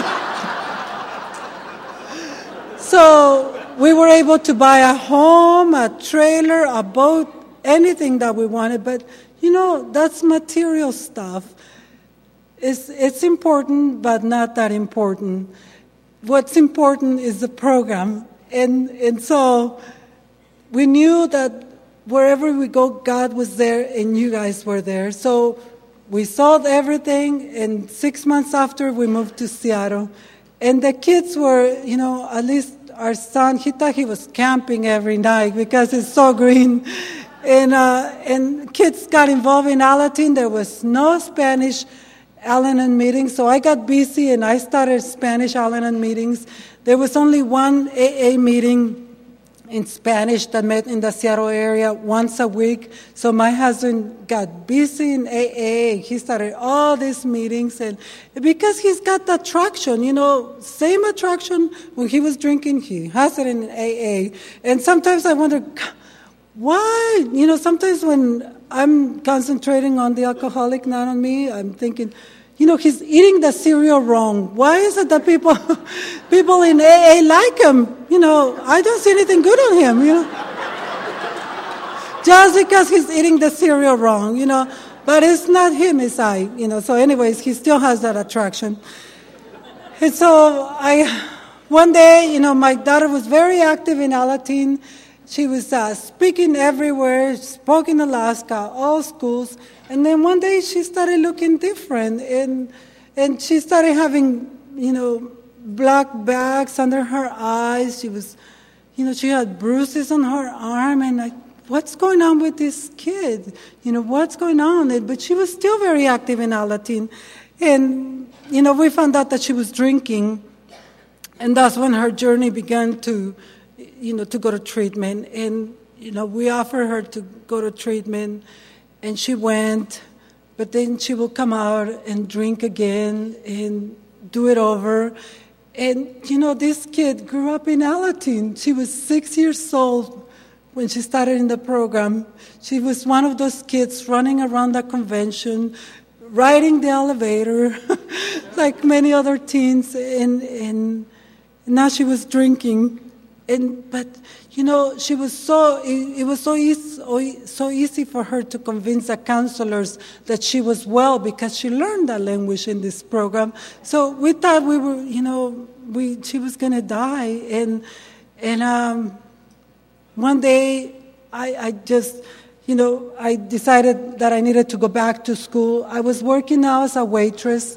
S1: so we were able to buy a home, a trailer, a boat, anything that we wanted. But, you know, that's material stuff. It's, it's important, but not that important. What's important is the program. And and so we knew that wherever we go, God was there and you guys were there. So we sold everything, and six months after, we moved to Seattle. And the kids were, you know, at least our son, he thought he was camping every night because it's so green. And, uh, and kids got involved in Alateen. There was no Spanish Al-Anon meetings, so I got busy and I started Spanish Al-Anon meetings. There was only one A A meeting in Spanish that met in the Seattle area once a week. So my husband got busy in A A. He started all these meetings, and because he's got the attraction, you know, same attraction when he was drinking, he has it in A A. And sometimes I wonder, why? You know, sometimes when I'm concentrating on the alcoholic, not on me, I'm thinking, you know, he's eating the cereal wrong. Why is it that people people in A A like him? You know, I don't see anything good on him, you know. Just because he's eating the cereal wrong, you know. But it's not him, it's I, you know. So anyways, he still has that attraction. And so I, one day, you know, my daughter was very active in Alateen. She was uh, speaking everywhere, spoke in Alaska, all schools. And then one day she started looking different. And and she started having, you know, black bags under her eyes. She was, you know, she had bruises on her arm. And like, what's going on with this kid? You know, what's going on? But she was still very active in Alateen. And, you know, we found out that she was drinking. And that's when her journey began to, you know, to go to treatment. And, you know, we offered her to go to treatment, and she went, but then she will come out and drink again and do it over. And, you know, this kid grew up in Alateen. She was six years old when she started in the program. She was one of those kids running around the convention, riding the elevator, like many other teens, and, and now she was drinking. And, but, you know, she was so, it, it was so easy, so easy for her to convince the counselors that she was well because she learned that language in this program. So we thought we were, you know, we she was going to die. And, and um, one day I, I just, you know, I decided that I needed to go back to school. I was working now as a waitress.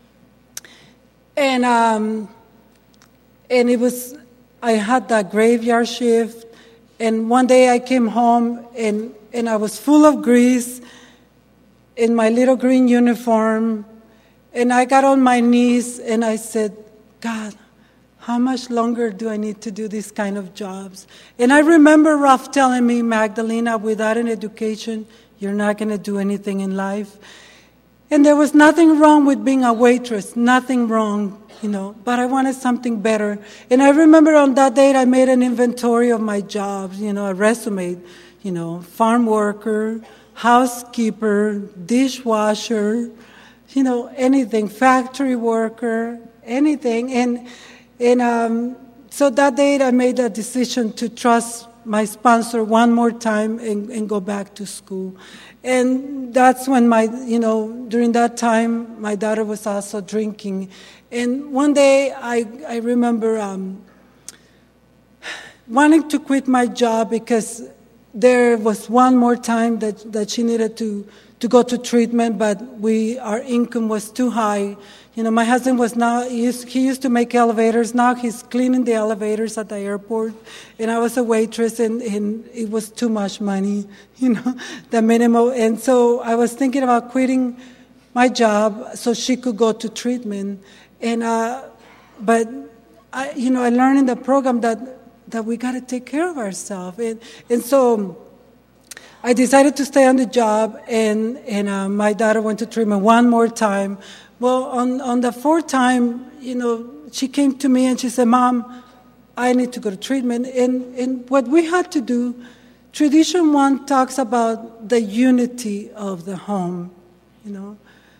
S1: And, um, and it was... I had that graveyard shift, and one day I came home, and, and I was full of grease in my little green uniform, and I got on my knees, and I said, God, how much longer do I need to do these kind of jobs? And I remember Ralph telling me, Magdalena, without an education, you're not going to do anything in life. And there was nothing wrong with being a waitress, nothing wrong. You know, but I wanted something better. And I remember on that date I made an inventory of my jobs, you know, a resume, you know, farm worker, housekeeper, dishwasher, you know, anything, factory worker, anything. And and um, so that date I made a decision to trust my sponsor one more time and, and go back to school. And that's when my, you know, during that time, my daughter was also drinking. And one day, I, I remember um, wanting to quit my job because there was one more time that, that she needed to, to go to treatment, but we our income was too high. You know, my husband was now, he used, he used to make elevators. Now he's cleaning the elevators at the airport. And I was a waitress, and, and it was too much money, you know, the minimum. And so I was thinking about quitting my job so she could go to treatment. And, uh, but, I, you know, I learned in the program that, that we got to take care of ourselves. And, and so I decided to stay on the job, and, and uh, my daughter went to treatment one more time. Well, on, on the fourth time, you know, she came to me and she said, Mom, I need to go to treatment. And, and what we had to do, Tradition One talks about the unity of the home, you know.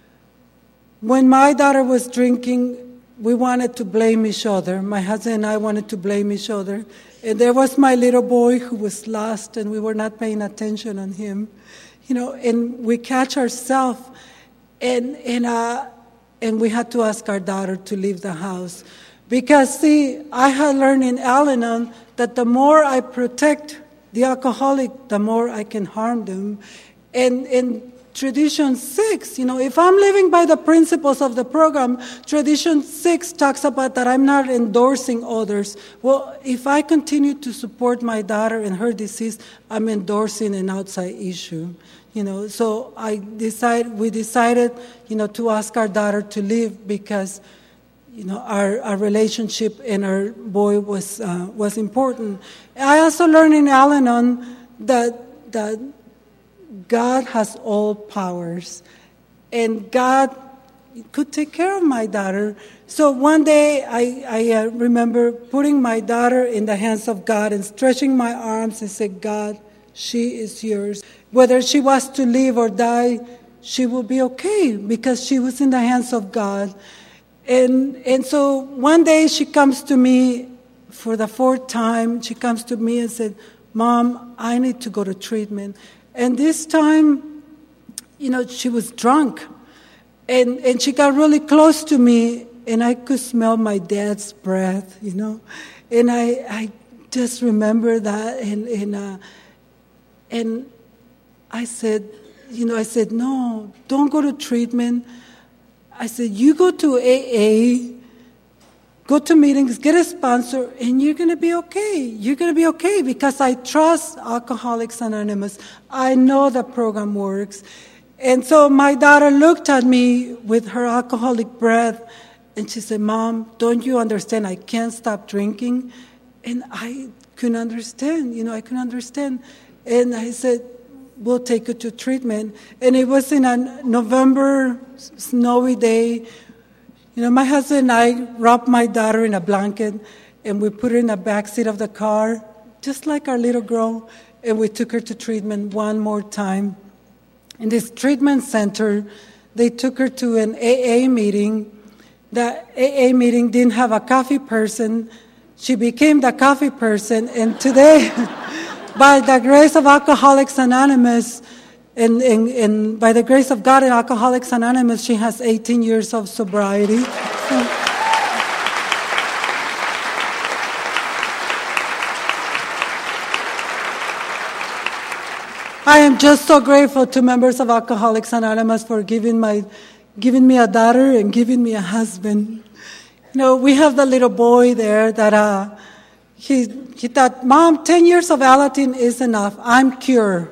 S1: When my daughter was drinking, we wanted to blame each other. My husband and I wanted to blame each other. And there was my little boy who was lost, and we were not paying attention on him, you know, and we catch ourselves, and, and, uh, and we had to ask our daughter to leave the house. Because, see, I had learned in Al-Anon that the more I protect the alcoholic, the more I can harm them. And in Tradition Six, you know, if I'm living by the principles of the program, Tradition Six talks about that I'm not endorsing others. Well, if I continue to support my daughter in her disease, I'm endorsing an outside issue. You know, so I decide, we decided, you know, to ask our daughter to leave because, you know, our, our relationship and our boy was uh, was important. I also learned in Al-Anon that that God has all powers, and God could take care of my daughter. So one day I, I uh, remember putting my daughter in the hands of God and stretching my arms and said, God, she is yours. Whether she was to live or die, she will be okay because she was in the hands of God. And and so one day she comes to me for the fourth time. She comes to me and said, Mom, I need to go to treatment. And this time, you know, she was drunk. And, and she got really close to me, and I could smell my dad's breath, you know. And I I just remember that. And, and, uh, and I said, you know, I said, no, don't go to treatment. I said, you go to A A, go to meetings, get a sponsor, and you're going to be okay. You're going to be okay because I trust Alcoholics Anonymous. I know the program works. And so my daughter looked at me with her alcoholic breath, and she said, Mom, don't you understand? I can't stop drinking. And I couldn't understand. You know, I couldn't understand. And I said, we'll take you to treatment. And it was in a November snowy day. You know, my husband and I wrapped my daughter in a blanket, and we put her in the back seat of the car, just like our little girl, and we took her to treatment one more time. In this treatment center, they took her to an A A meeting. The A A meeting didn't have a coffee person. She became the coffee person, and today, by the grace of Alcoholics Anonymous, and, and, and by the grace of God and Alcoholics Anonymous, she has eighteen years of sobriety. I am just so grateful to members of Alcoholics Anonymous for giving my, giving me a daughter and giving me a husband. You know, we have the little boy there that uh, he he thought, Mom, ten years of Alateen is enough. I'm cured.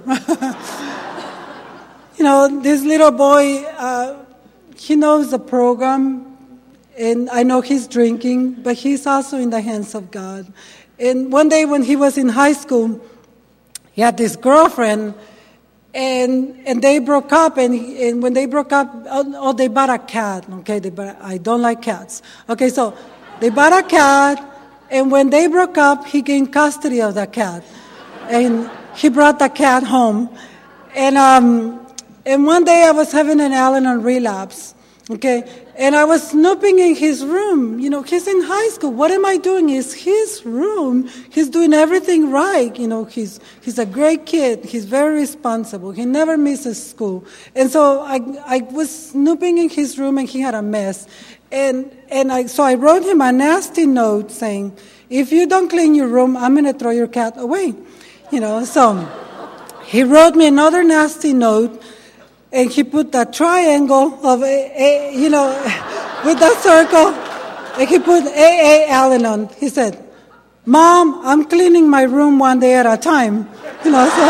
S1: You know, this little boy, uh, he knows the program, and I know he's drinking, but he's also in the hands of God. And one day when he was in high school, he had this girlfriend, and and they broke up, and he, and when they broke up, oh, oh they bought a cat. Okay, they bought, I don't like cats. Okay, so they bought a cat, and when they broke up, he gained custody of the cat, and he brought the cat home. And um, and one day I was having an Al-Anon relapse, Okay, and I was snooping in his room. You know, he's in high school. What am I doing? It's his room. He's doing everything right. You know, he's he's a great kid. He's very responsible. He never misses school. And so I I was snooping in his room, and he had a mess. And and I so I wrote him a nasty note saying, "If you don't clean your room, I'm going to throw your cat away." You know, so he wrote me another nasty note. And he put that triangle of, a, a, you know, with that circle, and he put A A Al-Anon. He said, "Mom, I'm cleaning my room one day at a time." You know, so,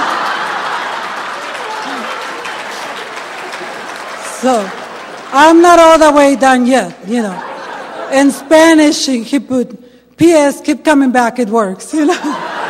S1: so I'm not all the way done yet, you know. In Spanish, he, he put, "P S keep coming back, it works," you know.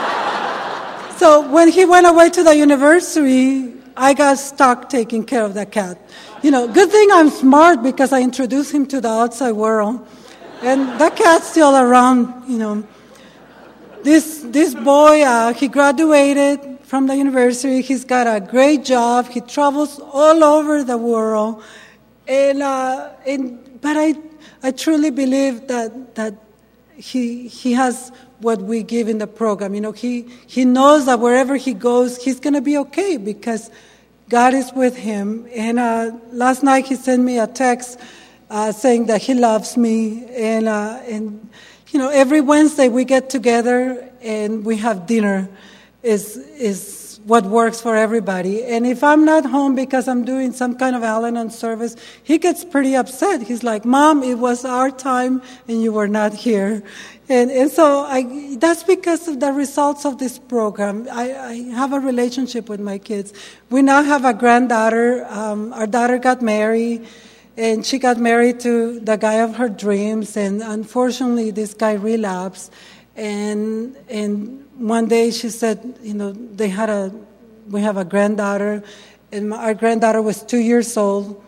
S1: So when he went away to the university, I got stuck taking care of that cat. You know, good thing I'm smart because I introduced him to the outside world. And that cat's still around, you know. This this boy, uh, he graduated from the university. He's got a great job. He travels all over the world. And, uh, and but I I truly believe that that he he has what we give in the program. You know, he, he knows that wherever he goes, he's going to be okay because God is with him. And uh, last night he sent me a text uh, saying that he loves me. And, uh, and, you know, every Wednesday we get together and we have dinner is is what works for everybody. And if I'm not home because I'm doing some kind of Al-Anon service, he gets pretty upset. He's like, "Mom, it was our time and you were not here." And, and so I, that's because of the results of this program. I, I have a relationship with my kids. We now have a granddaughter. Um, our daughter got married, and she got married to the guy of her dreams. And unfortunately, this guy relapsed. And and one day she said, you know, they had a, we have a granddaughter, and our granddaughter was two years old,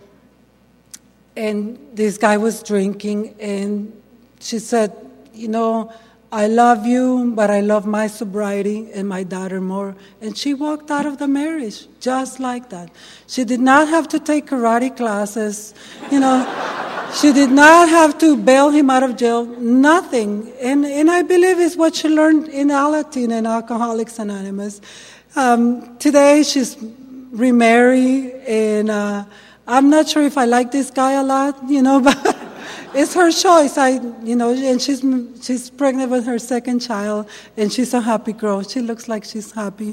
S1: and this guy was drinking, and she said, "You know, I love you, but I love my sobriety and my daughter more." And she walked out of the marriage just like that. She did not have to take karate classes, you know. She did not have to bail him out of jail, nothing. And and I believe it's what she learned in Alateen and Alcoholics Anonymous. Um, today she's remarried, and uh, I'm not sure if I like this guy a lot, you know, but it's her choice. I, you know, and she's she's pregnant with her second child, and she's a happy girl. She looks like she's happy.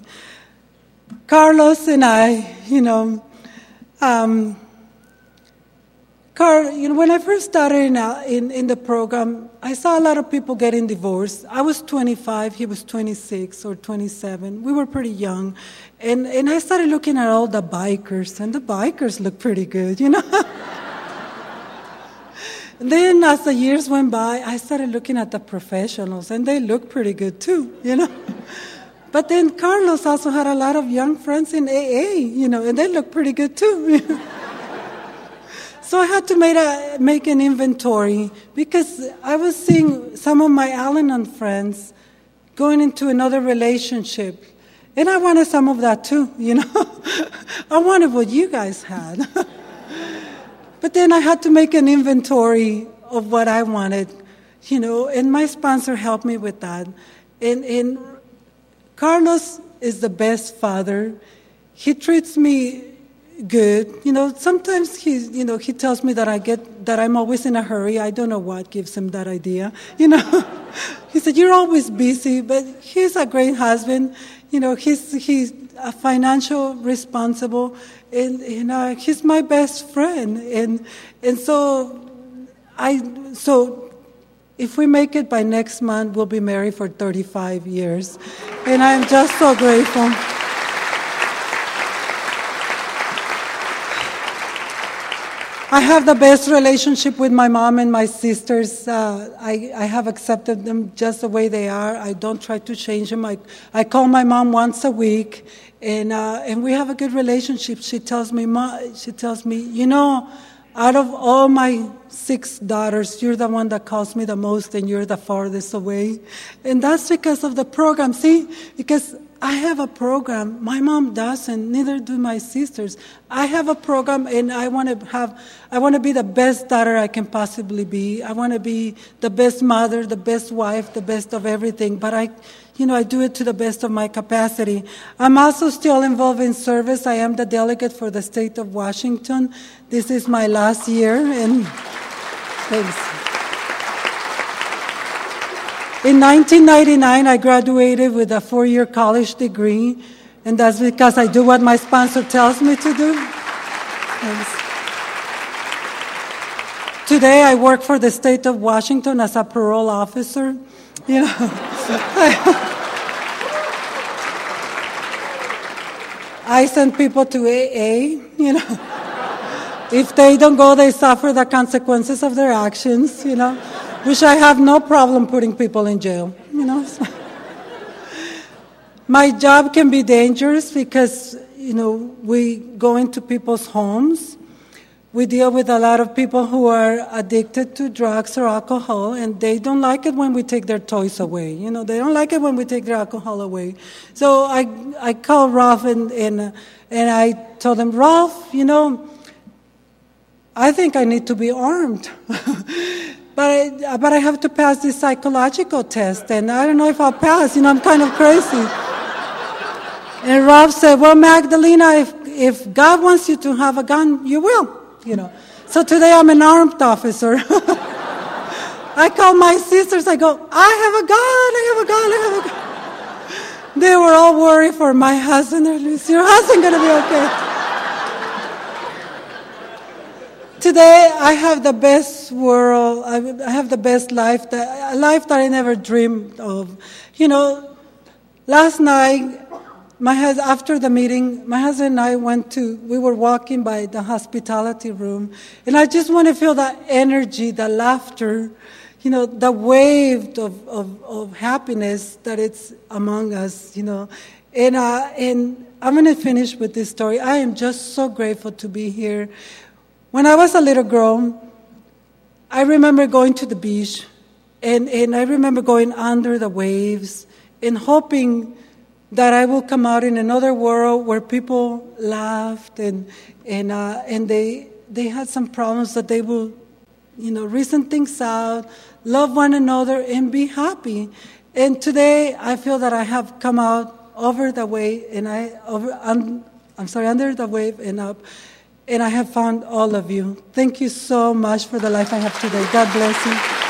S1: Carlos and I, you know, um, Carl, you know, when I first started in, in in the program, I saw a lot of people getting divorced. I was twenty-five, he was twenty-six or twenty-seven. We were pretty young, and and I started looking at all the bikers, and the bikers look pretty good, you know. Then, as the years went by, I started looking at the professionals, and they look pretty good too, you know. But then Carlos also had a lot of young friends in A A, you know, and they look pretty good too. So I had to make, a, make an inventory because I was seeing some of my Al-Anon friends going into another relationship. And I wanted some of that too, you know. I wanted what you guys had. But then I had to make an inventory of what I wanted, you know, and my sponsor helped me with that. And, and Carlos is the best father. He treats me good. You know, sometimes he, you know, he tells me that I get, that I'm always in a hurry. I don't know what gives him that idea, you know. He said, "You're always busy," but he's a great husband. You know, he's, he's a financial responsible, and, and uh, he's my best friend. And, and so I, so if we make it by next month, we'll be married for thirty-five years. And I'm just so grateful. I have the best relationship with my mom and my sisters. Uh, I, I have accepted them just the way they are. I don't try to change them. I, I call my mom once a week, and uh, and we have a good relationship. She tells me, Ma, she tells me, you know, out of all my six daughters, you're the one that calls me the most, and you're the farthest away. And that's because of the program. See, because I have a program. My mom doesn't, neither do my sisters. I have a program, and I want to have, I want to be the best daughter I can possibly be. I want to be the best mother, the best wife, the best of everything. But I, you know, I do it to the best of my capacity. I'm also still involved in service. I am the delegate for the state of Washington. This is my last year, and thanks. In nineteen ninety-nine, I graduated with a four-year college degree, and that's because I do what my sponsor tells me to do. Thanks. Today, I work for the state of Washington as a parole officer. You know, I send people to A A, you know. If they don't go, they suffer the consequences of their actions, you know. Which I have no problem putting people in jail, you know. My job can be dangerous because, you know, we go into people's homes. We deal with a lot of people who are addicted to drugs or alcohol, and they don't like it when we take their toys away. You know, they don't like it when we take their alcohol away. So I I called Ralph and, and, and I told him, Ralph, you know, I think I need to be armed. But I, but I have to pass this psychological test, and I don't know if I'll pass. You know, I'm kind of crazy. And Rob said, well, Magdalena, if, if God wants you to have a gun, you will, you know. So today I'm an armed officer. I call my sisters, I go, I have a gun, I have a gun, I have a gun. They were all worried for my husband. Is your husband going to be okay? Today, I have the best world, I have the best life, that, a life that I never dreamed of. You know, last night, my hus- after the meeting, my husband and I went to, we were walking by the hospitality room, and I just want to feel that energy, the laughter, you know, the wave of, of, of happiness that it's among us, you know. And, uh, and I'm going to finish with this story. I am just so grateful to be here. When I was a little girl, I remember going to the beach, and, and I remember going under the waves and hoping that I will come out in another world where people laughed and and uh, and they they had some problems that they will, you know, reason things out, love one another, and be happy. And today, I feel that I have come out over the wave, and I over um, I'm sorry, under the wave and up. And I have found all of you. Thank you so much for the life I have today. God bless you.